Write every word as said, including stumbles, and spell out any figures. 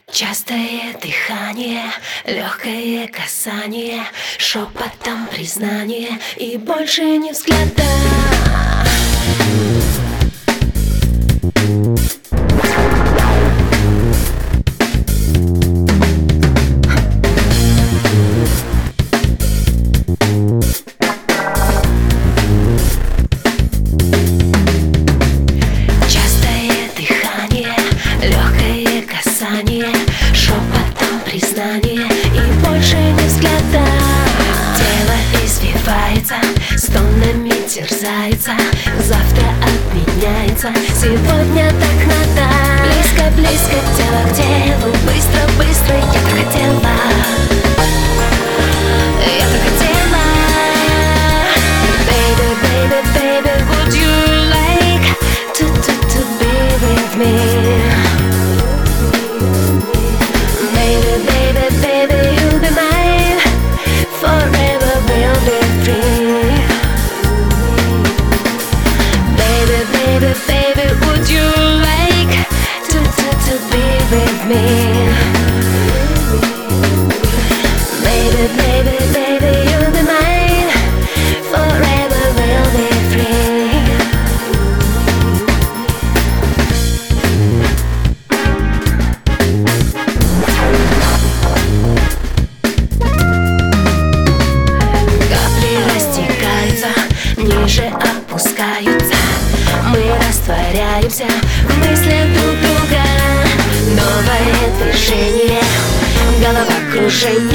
Частое дыхание, легкое касание, шепотом признание и больше не взгляда. Частое дыхание, легкое касание, шепотом признание и больше не взгляда. Тело извивается, стонами терзается, завтра отменяется, сегодня так надо. Близко, близко, тело к телу, быстро, быстро, я так хотела, я так хотела. Baby, baby, baby, would you like to, to, to be with me? Baby, baby, baby, you'll be mine, forever we'll be free. Baby, baby, baby, would you like to, to, to be with me? Baby, baby, baby, you'll be mine, forever we'll be free. Ниже опускаются, мы растворяемся в мыслях друг друга. Новое движение, головокружение.